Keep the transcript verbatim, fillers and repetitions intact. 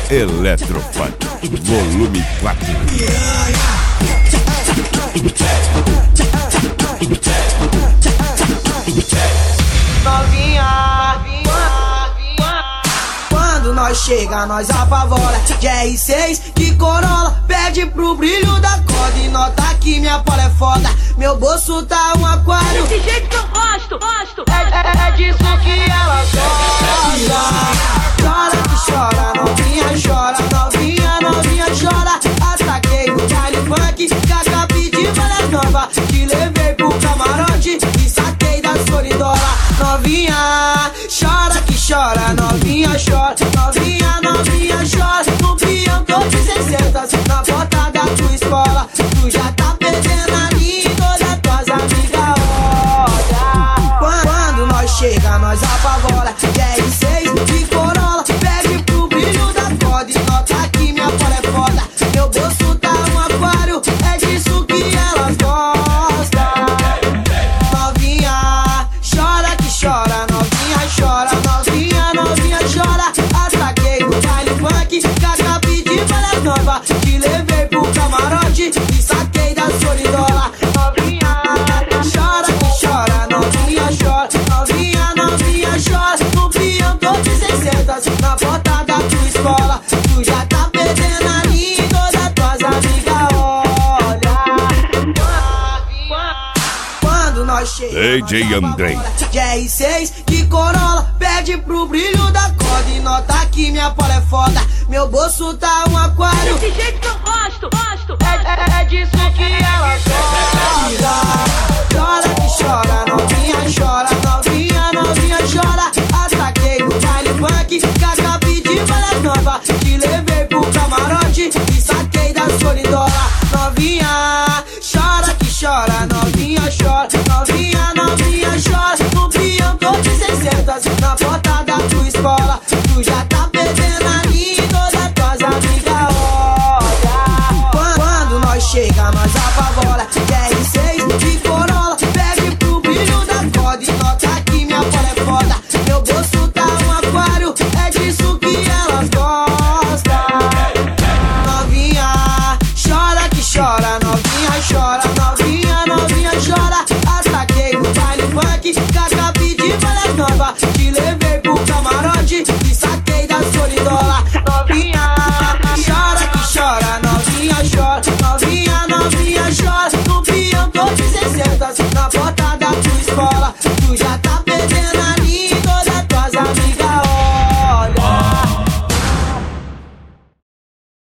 Eletrofunk, volume quatro. Novinha, quando nós chega, nós apavora. De R seis, de Corolla, pede pro brilho da corda e nota que minha pola é foda. Meu bolso tá um aquário. Desse jeito que eu gosto, gosto. É, é, é disso que ela gosta. Chora que chora, novinha chora, novinha, novinha chora. Ataquei no baile funk, cacapi de várias novas. Te levei pro camarote e saquei da solidola. Novinha, chora que chora, novinha chora, novinha, novinha chora. No pião tô de seiscentos, na porta da tua escola. Tu já tá perdendo a linha e todas tuas amigas olha. Quando nós chega, nós apavora. De R seis, de Corolla, pede pro brilho da corda e nota que minha pola é foda. Meu bolso tá um aquário, é disso que elas gostam. Novinha, chora que chora, novinha chora, novinha, novinha chora. Ataquei no baile funk, cacapi de várias novas. Te levei pro camarote e saquei da solidola. Novinha, chora que chora, novinha chora, novinha, novinha chora. No pião tô de seiscentos, na porta da tua escola. Tu já tá perdendo a linha e todas tuas amigas olha. Quando nós chega, D J Andrei. de R seis, de Corolla, pede pro brilho da corda e nota que minha pola é foda. Meu bolso tá um aquário. Desse jeito que eu gosto, gosto. É, é, é disso que ela gosta. Chora que chora, novinha chora, novinha, novinha chora. Ataquei no baile funk, cacapi de várias novas. Te levei pro camarote e saquei da solidola. Novinha, chora que chora, novinha chora, novinha, novinha chora. No pião tô de seiscentos, na porta da tua escola. Tu já tá perdendo a linha e todas tuas amigas olha. Quando nós chega, nós apavora. De R seis, de Corolla, pede pro brilho da corda e nota que minha pola é foda. Meu bolso tá um aquário, é disso que elas gostam. Novinha, chora que chora, novinha chora, novinha, novinha chora. Ataquei no baile funk, cacapi de várias novas. Te levei